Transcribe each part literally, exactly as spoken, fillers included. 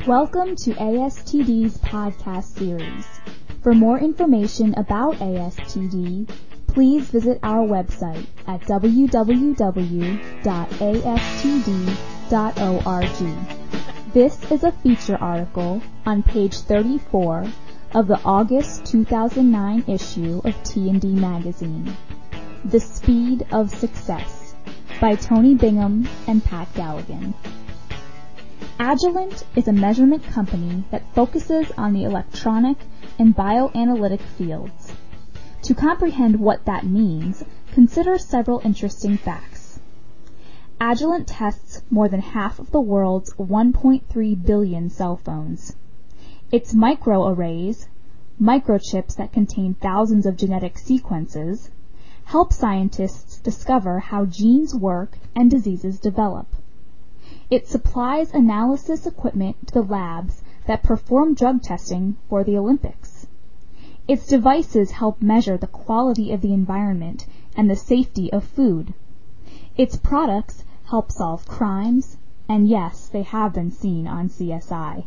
Welcome to A S T D's podcast series. For more information about A S T D, please visit our website at w w w dot a s t d dot org. This is a feature article on page thirty-four of the August two thousand nine issue of T and D Magazine, The Speed of Success, by Tony Bingham and Pat Galligan. Agilent is a measurement company that focuses on the electronic and bioanalytic fields. To comprehend what that means, consider several interesting facts. Agilent tests more than half of the world's one point three billion cell phones. Its microarrays, microchips that contain thousands of genetic sequences, help scientists discover how genes work and diseases develop. It supplies analysis equipment to the labs that perform drug testing for the Olympics. Its devices help measure the quality of the environment and the safety of food. Its products help solve crimes, and yes, they have been seen on C S I.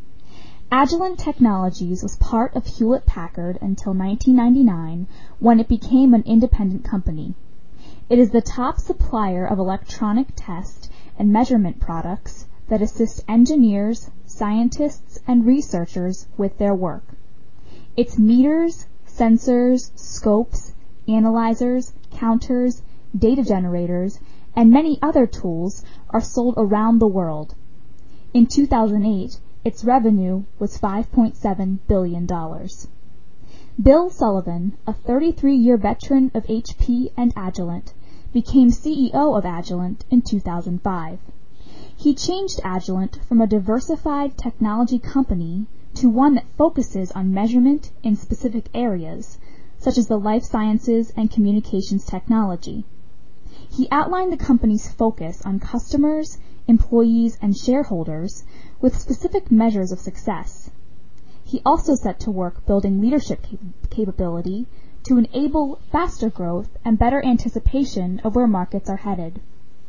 Agilent Technologies was part of Hewlett-Packard until nineteen ninety-nine, when it became an independent company. It is the top supplier of electronic test and measurement products that assist engineers, scientists, and researchers with their work. Its meters, sensors, scopes, analyzers, counters, data generators, and many other tools are sold around the world. In two thousand eight, its revenue was five point seven billion dollars. Bill Sullivan, a thirty-three-year veteran of H P and Agilent, became C E O of Agilent in two thousand five. He changed Agilent from a diversified technology company to one that focuses on measurement in specific areas, such as the life sciences and communications technology. He outlined the company's focus on customers, employees, and shareholders with specific measures of success. He also set to work building leadership cap- capability to enable faster growth and better anticipation of where markets are headed.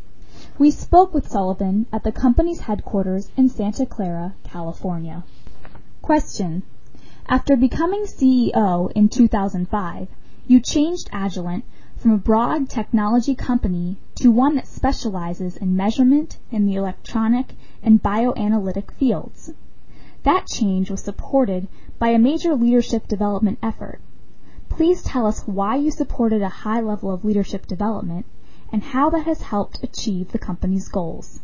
We spoke with Sullivan at the company's headquarters in Santa Clara, California. Question: After becoming C E O in two thousand five, you changed Agilent from a broad technology company to one that specializes in measurement in the electronic and bioanalytic fields. That change was supported by a major leadership development effort. Please tell us why you supported a high level of leadership development and how that has helped achieve the company's goals.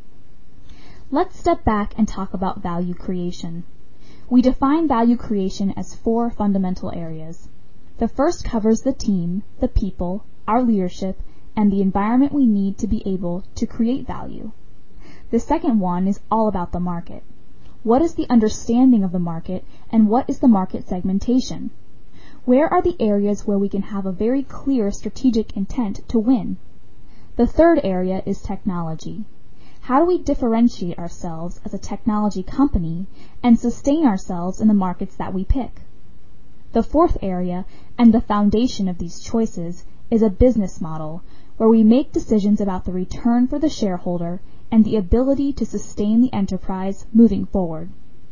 Let's step back and talk about value creation. We define value creation as four fundamental areas. The first covers the team, the people, our leadership, and the environment we need to be able to create value. The second one is all about the market. What is the understanding of the market, and what is the market segmentation? Where are the areas where we can have a very clear strategic intent to win? The third area is technology. How do we differentiate ourselves as a technology company and sustain ourselves in the markets that we pick? The fourth area, and the foundation of these choices, is a business model where we make decisions about the return for the shareholder and the ability to sustain the enterprise moving forward.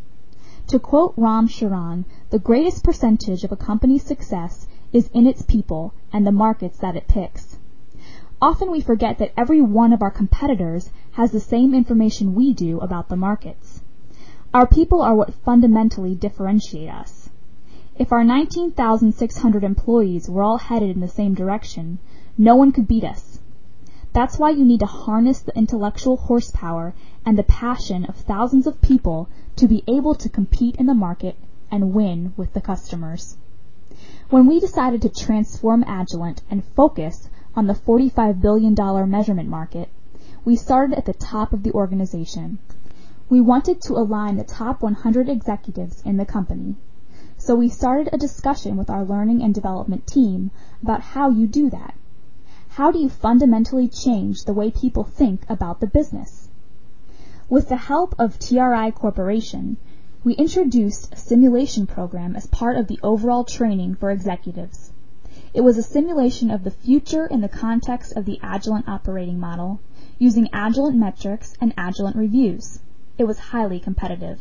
To quote Ram Charan, the greatest percentage of a company's success is in its people and the markets that it picks. Often we forget that every one of our competitors has the same information we do about the markets. Our people are what fundamentally differentiate us. If our nineteen thousand six hundred employees were all headed in the same direction, no one could beat us. That's why you need to harness the intellectual horsepower and the passion of thousands of people to be able to compete in the market and win with the customers. When we decided to transform Agilent and focus on the forty-five billion dollars measurement market, we started at the top of the organization. We wanted to align the top one hundred executives in the company. So we started a discussion with our learning and development team about how you do that. How do you fundamentally change the way people think about the business? With the help of T R I Corporation, we introduced a simulation program as part of the overall training for executives. It was a simulation of the future in the context of the Agilent operating model, using Agilent metrics and Agilent reviews. it was highly competitive.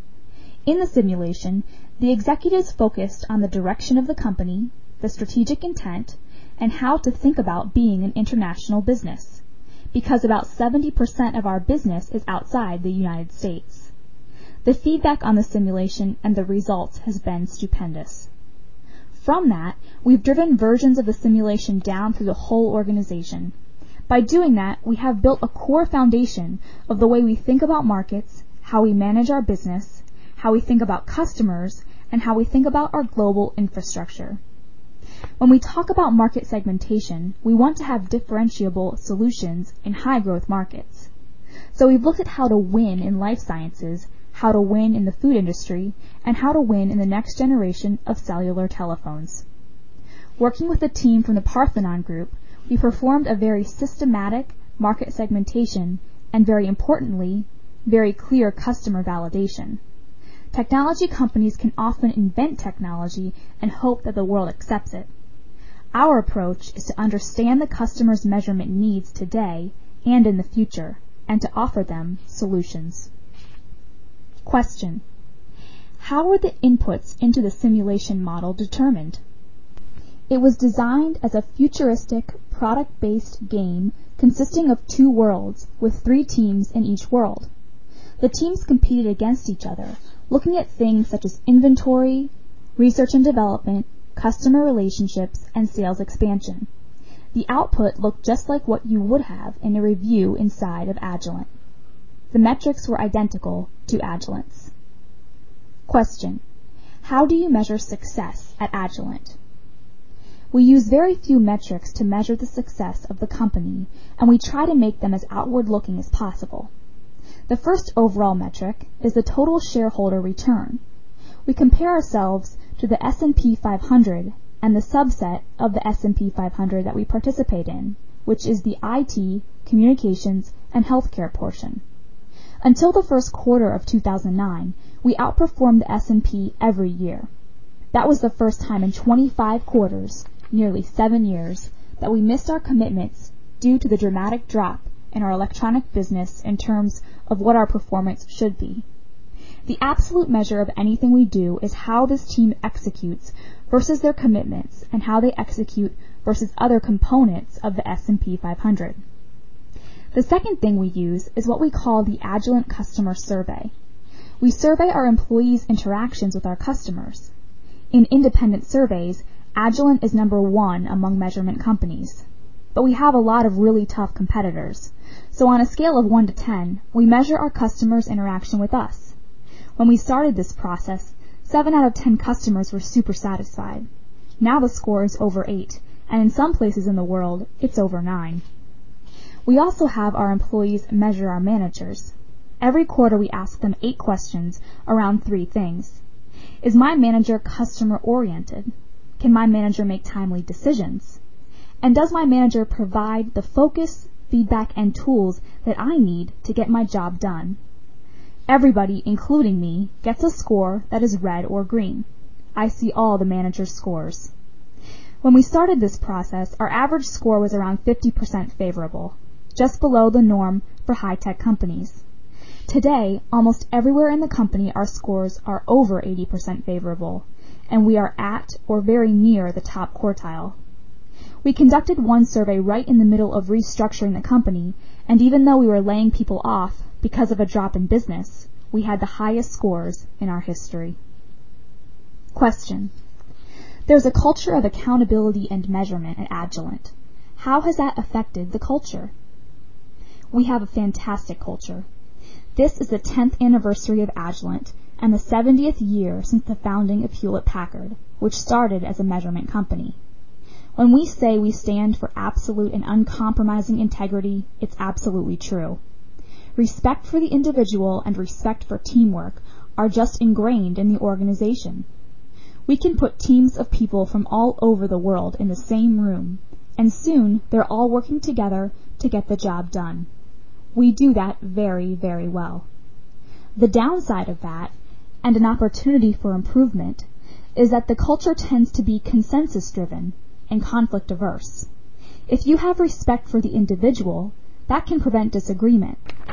In the simulation, the executives focused on the direction of the company, the strategic intent, and how to think about being an international business, because about seventy percent of our business is outside the United States. The feedback on the simulation and the results has been stupendous. From that, we've driven versions of the simulation down through the whole organization. By doing that, we have built a core foundation of the way we think about markets, how we manage our business, how we think about customers, and how we think about our global infrastructure. When we talk about market segmentation, we want to have differentiable solutions in high-growth markets. So we've looked at how to win in life sciences, how to win in the food industry, and how to win in the next generation of cellular telephones. Working with a team from the Parthenon Group, we performed a very systematic market segmentation and, very importantly, very clear customer validation. Technology companies can often invent technology and hope that the world accepts it. Our approach is to understand the customer's measurement needs today and in the future, and to offer them solutions. Question: how were the inputs into the simulation model determined? It was designed as a futuristic, product-based game consisting of two worlds with three teams in each world. The teams competed against each other, looking at things such as inventory, research and development, customer relationships, and sales expansion. The output looked just like what you would have in a review inside of Agilent. The metrics were identical to Agilent's. Question: how do you measure success at Agilent? We use very few metrics to measure the success of the company, and we try to make them as outward-looking as possible. The first overall metric is the total shareholder return. We compare ourselves to the S and P five hundred and the subset of the S and P five hundred that we participate in, which is the I T, communications, and healthcare portion. Until the first quarter of two thousand nine, we outperformed the S and P every year. That was the first time in twenty-five quarters, nearly seven years, that we missed our commitments due to the dramatic drop in our electronic business in terms of what our performance should be. The absolute measure of anything we do is how this team executes versus their commitments and how they execute versus other components of the S and P five hundred. The second thing we use is what we call the Agilent Customer Survey. We survey our employees' interactions with our customers. In independent surveys, Agilent is number one among measurement companies. But we have a lot of really tough competitors. So on a scale of one to ten, we measure our customers' interaction with us. When we started this process, seven out of ten customers were super satisfied. Now the score is over eight, and in some places in the world, it's over nine. We also have our employees measure our managers. Every quarter we ask them eight questions around three things. Is my manager customer-oriented? Can my manager make timely decisions? And does my manager provide the focus, feedback, and tools that I need to get my job done? Everybody, including me, gets a score that is red or green. I see all the manager's scores. When we started this process, our average score was around fifty percent favorable, just below the norm for high-tech companies. Today, almost everywhere in the company our scores are over eighty percent favorable, and we are at or very near the top quartile. We conducted one survey right in the middle of restructuring the company, and even though we were laying people off because of a drop in business, we had the highest scores in our history. Question: there's a culture of accountability and measurement at Agilent. How has that affected the culture? We have a fantastic culture. This is the tenth anniversary of Agilent and the seventieth year since the founding of Hewlett-Packard, which started as a measurement company. When we say we stand for absolute and uncompromising integrity, it's absolutely true. Respect for the individual and respect for teamwork are just ingrained in the organization. We can put teams of people from all over the world in the same room, and soon they're all working together to get the job done. We do that very, very well. The downside of that, and an opportunity for improvement, is that the culture tends to be consensus-driven and conflict-averse. If you have respect for the individual, that can prevent disagreement.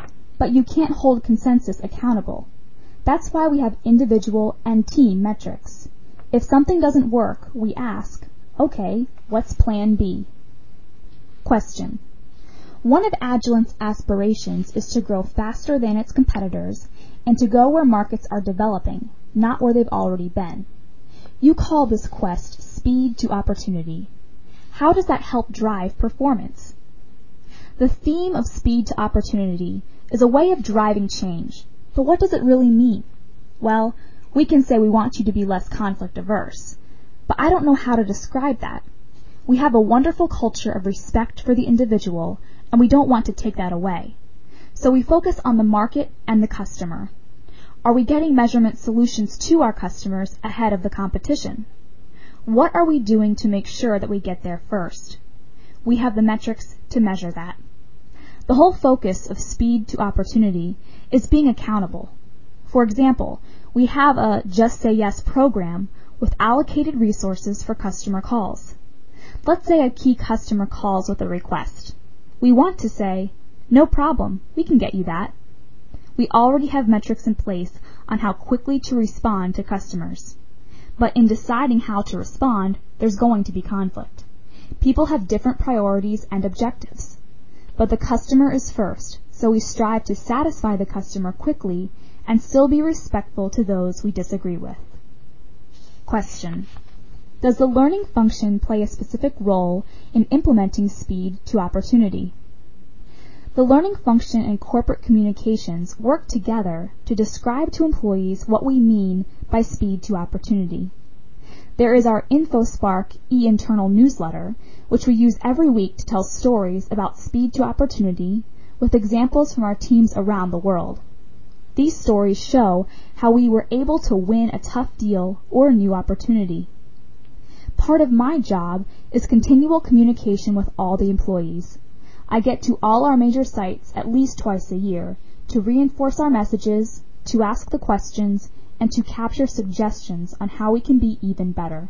but you can't hold consensus accountable. That's why we have individual and team metrics. If something doesn't work, we ask, okay, what's plan B? Question. One of Agilent's aspirations is to grow faster than its competitors and to go where markets are developing, not where they've already been. You call this quest speed to opportunity. How does that help drive performance? The theme of speed to opportunity is a way of driving change, but what does it really mean? Well, we can say we want you to be less conflict averse, but I don't know how to describe that. We have a wonderful culture of respect for the individual, and we don't want to take that away. So we focus on the market and the customer. Are we getting measurement solutions to our customers ahead of the competition? What are we doing to make sure that we get there first? We have the metrics to measure that. The whole focus of speed to opportunity is being accountable. For example, we have a Just Say Yes program with allocated resources for customer calls. Let's say a key customer calls with a request. We want to say, no problem, we can get you that. We already have metrics in place on how quickly to respond to customers. But in deciding how to respond, there's going to be conflict. People have different priorities and objectives. But the customer is first, so we strive to satisfy the customer quickly and still be respectful to those we disagree with. Question. Does the learning function play a specific role in implementing speed to opportunity? The learning function and corporate communications work together to describe to employees what we mean by speed to opportunity. There is our InfoSpark e-internal newsletter, which we use every week to tell stories about speed to opportunity with examples from our teams around the world. These stories show how we were able to win a tough deal or a new opportunity. Part of my job is continual communication with all the employees. I get to all our major sites at least twice a year to reinforce our messages, to ask the questions, and to capture suggestions on how we can be even better.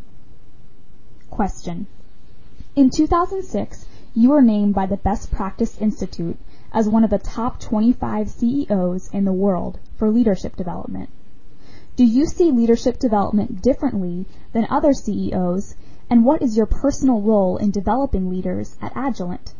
Question. In two thousand six, you were named by the Best Practice Institute as one of the top twenty-five C E Os in the world for leadership development. Do you see leadership development differently than other C E Os, and what is your personal role in developing leaders at Agilent?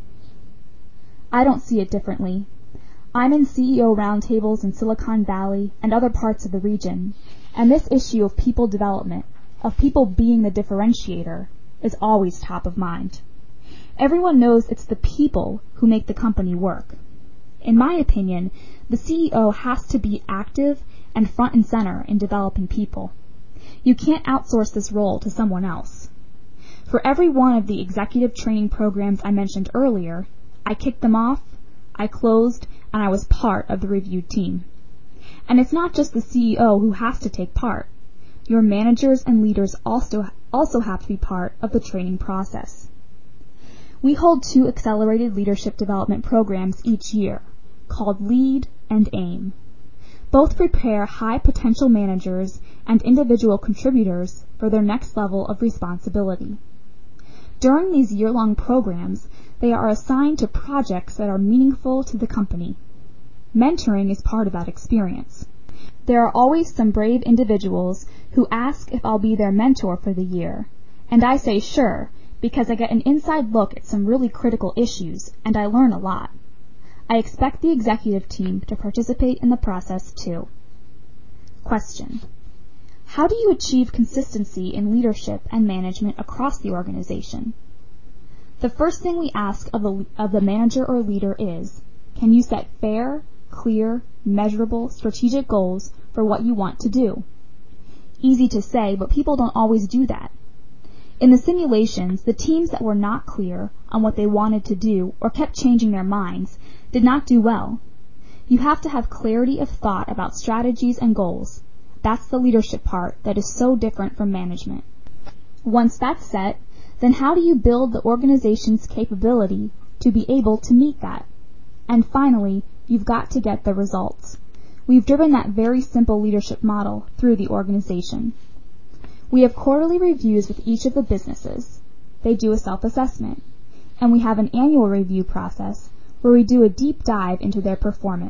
I don't see it differently. I'm in C E O roundtables in Silicon Valley and other parts of the region, and this issue of people development, of people being the differentiator, is always top of mind. Everyone knows it's the people who make the company work. In my opinion, the C E O has to be active and front and center in developing people. You can't outsource this role to someone else. For every one of the executive training programs I mentioned earlier, I kicked them off, I closed, and I was part of the review team. And it's not just the C E O who has to take part. Your managers and leaders also, also have to be part of the training process. We hold two accelerated leadership development programs each year, called LEAD and AIM. Both prepare high-potential managers and individual contributors for their next level of responsibility. During these year-long programs, they are assigned to projects that are meaningful to the company. Mentoring is part of that experience. There are always some brave individuals who ask if I'll be their mentor for the year, and I say sure, because I get an inside look at some really critical issues, and I learn a lot. I expect the executive team to participate in the process too. Question. How do you achieve consistency in leadership and management across the organization? The first thing we ask of the, of the manager or leader is, can you set fair, clear, measurable, strategic goals for what you want to do? Easy to say, but people don't always do that. In the simulations, the teams that were not clear on what they wanted to do or kept changing their minds did not do well. You have to have clarity of thought about strategies and goals. That's the leadership part that is so different from management. Once that's set, then how do you build the organization's capability to be able to meet that? And finally, you've got to get the results. We've driven that very simple leadership model through the organization. We have quarterly reviews with each of the businesses. They do a self-assessment. And we have an annual review process where we do a deep dive into their performance,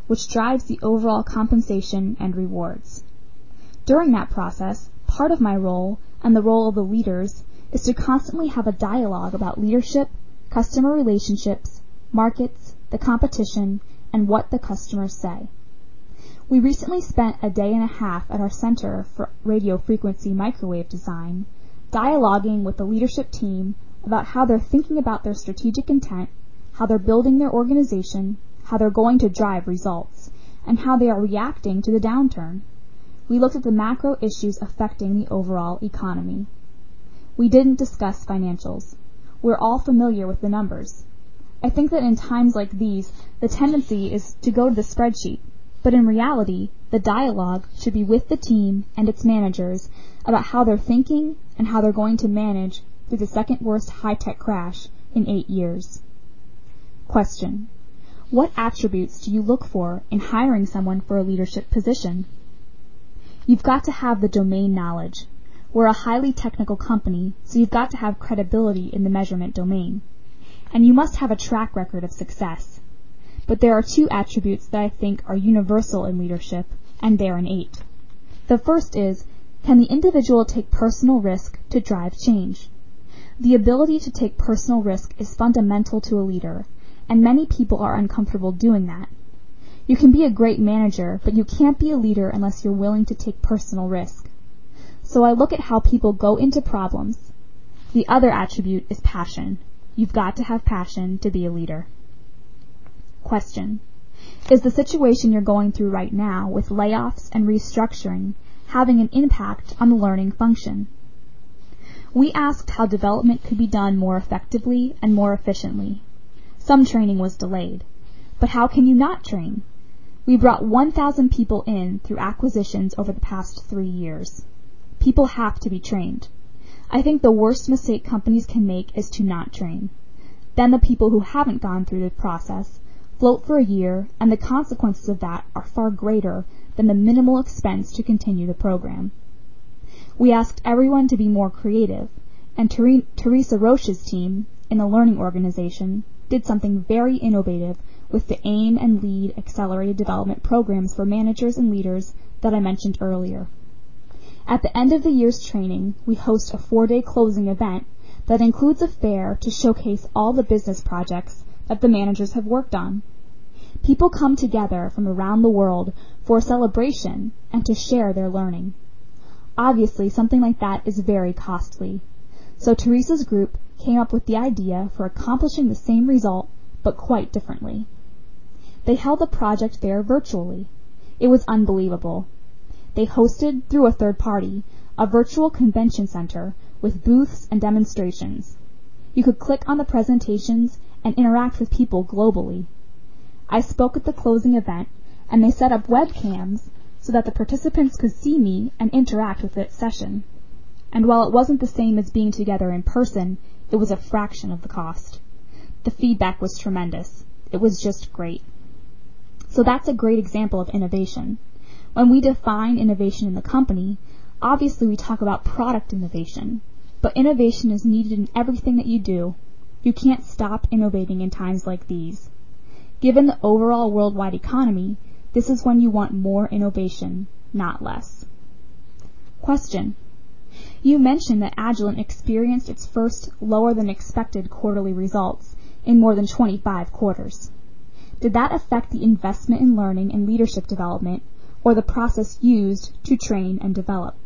which drives the overall compensation and rewards. During that process, part of my role, and the role of the leaders, is to constantly have a dialogue about leadership, customer relationships, markets, the competition, and what the customers say. We recently spent a day and a half at our Center for Radio Frequency Microwave Design, dialoguing with the leadership team about how they're thinking about their strategic intent, how they're building their organization, how they're going to drive results, and how they are reacting to the downturn. We looked at the macro issues affecting the overall economy. We didn't discuss financials. We're all familiar with the numbers. I think that in times like these, the tendency is to go to the spreadsheet, but in reality, the dialogue should be with the team and its managers about how they're thinking and how they're going to manage through the second worst high-tech crash in eight years. Question: what attributes do you look for in hiring someone for a leadership position? You've got to have the domain knowledge. We're a highly technical company, so you've got to have credibility in the measurement domain. And you must have a track record of success. But there are two attributes that I think are universal in leadership, and they're innate. The first is, can the individual take personal risk to drive change? The ability to take personal risk is fundamental to a leader, and many people are uncomfortable doing that. You can be a great manager, but you can't be a leader unless you're willing to take personal risk. So I look at how people go into problems. The other attribute is passion. You've got to have passion to be a leader. Question: is the situation you're going through right now with layoffs and restructuring having an impact on the learning function? We asked how development could be done more effectively and more efficiently. Some training was delayed. But how can you not train? We brought one thousand people in through acquisitions over the past three years. People have to be trained. I think the worst mistake companies can make is to not train. Then the people who haven't gone through the process float for a year, and the consequences of that are far greater than the minimal expense to continue the program. We asked everyone to be more creative, and Ter- Teresa Roche's team, in the learning organization, did something very innovative with the AIM and LEAD accelerated development programs for managers and leaders that I mentioned earlier. At the end of the year's training, we host a four-day closing event that includes a fair to showcase all the business projects that the managers have worked on. People come together from around the world for a celebration and to share their learning. Obviously, something like that is very costly. So Teresa's group came up with the idea for accomplishing the same result, but quite differently. They held the project fair virtually. It was unbelievable. They hosted, through a third party, a virtual convention center with booths and demonstrations. You could click on the presentations and interact with people globally. I spoke at the closing event, and they set up webcams so that the participants could see me and interact with the session. And while it wasn't the same as being together in person, it was a fraction of the cost. The feedback was tremendous. It was just great. So that's a great example of innovation. When we define innovation in the company, obviously we talk about product innovation, but innovation is needed in everything that you do. You can't stop innovating in times like these. Given the overall worldwide economy, this is when you want more innovation, not less. Question: you mentioned that Agilent experienced its first lower than expected quarterly results in more than twenty-five quarters. Did that affect the investment in learning and leadership development, or the process used to train and develop?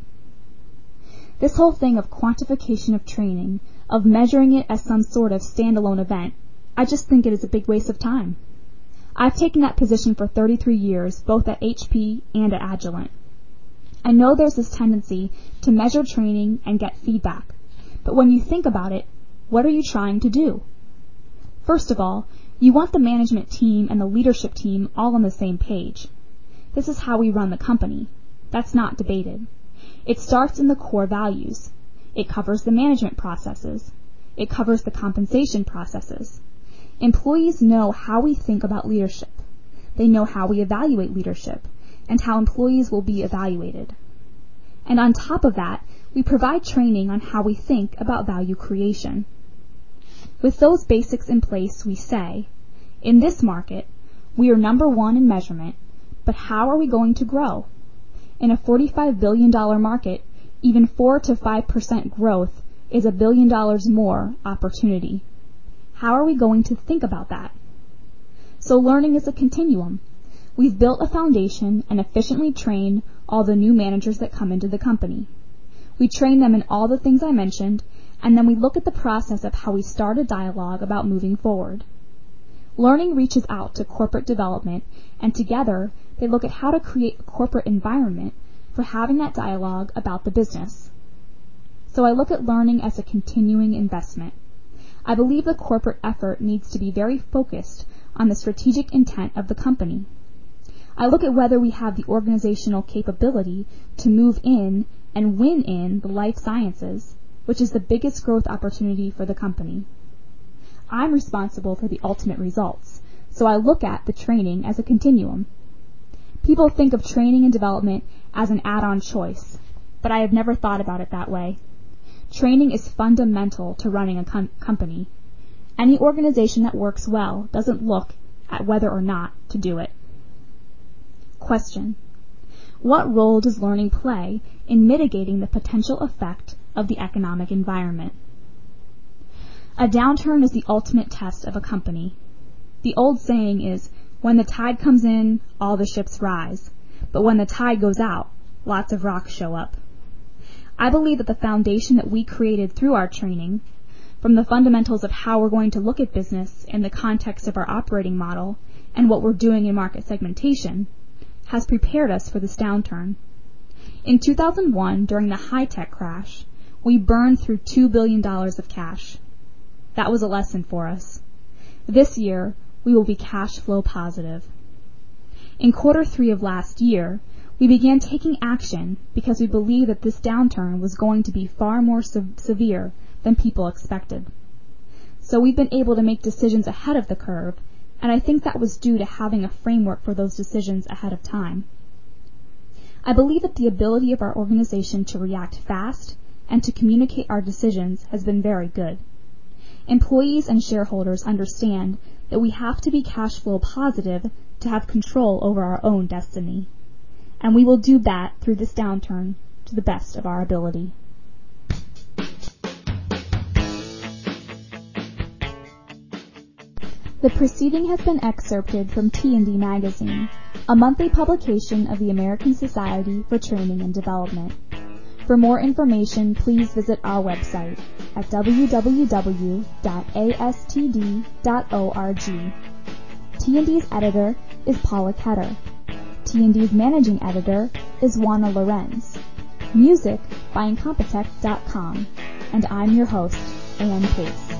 This whole thing of quantification of training, of measuring it as some sort of standalone event, I just think it is a big waste of time. I've taken that position for thirty-three years, both at H P and at Agilent. I know there's this tendency to measure training and get feedback, but when you think about it, what are you trying to do? First of all, you want the management team and the leadership team all on the same page. This is how we run the company. That's not debated. It starts in the core values. It covers the management processes. It covers the compensation processes. Employees know how we think about leadership. They know how we evaluate leadership and how employees will be evaluated. And on top of that, we provide training on how we think about value creation. With those basics in place, we say, in this market, We are number one in measurement, but how are we going to grow? In a forty-five billion dollars market, even four to five percent growth is a billion dollars more opportunity. How are we going to think about that? So learning is a continuum. We've built a foundation and efficiently train all the new managers that come into the company. We train them in all the things I mentioned, and then we look at the process of how we start a dialogue about moving forward. Learning reaches out to corporate development, and together they look at how to create a corporate environment for having that dialogue about the business. So I look at learning as a continuing investment. I believe the corporate effort needs to be very focused on the strategic intent of the company. I look at whether we have the organizational capability to move in and win in the life sciences, which is the biggest growth opportunity for the company. I'm responsible for the ultimate results, so I look at the training as a continuum. People think of training and development as an add-on choice, but I have never thought about it that way. Training is fundamental to running a com- company. Any organization that works well doesn't look at whether or not to do it. Question: what role does learning play in mitigating the potential effect of the economic environment? A downturn is the ultimate test of a company. The old saying is, when the tide comes in, all the ships rise. But when the tide goes out, lots of rocks show up. I believe that the foundation that we created through our training, from the fundamentals of how we're going to look at business in the context of our operating model and what we're doing in market segmentation, has prepared us for this downturn. In two thousand one, during the high-tech crash, we burned through two billion dollars of cash. That was a lesson for us. This year, we will be cash flow positive. In quarter three of last year, we began taking action because we believed that this downturn was going to be far more se- severe than people expected. So we've been able to make decisions ahead of the curve, and I think that was due to having a framework for those decisions ahead of time. I believe that the ability of our organization to react fast and to communicate our decisions has been very good. Employees and shareholders understand that we have to be cash flow positive to have control over our own destiny. And we will do that through this downturn to the best of our ability. The preceding has been excerpted from T and D Magazine, a monthly publication of the American Society for Training and Development. For more information, please visit our website at w w w dot a s t d dot org. T and D's editor is Paula Ketter. T and D's managing editor is Juana Lorenz. Music by Incompetech dot com. And I'm your host, Ann Case.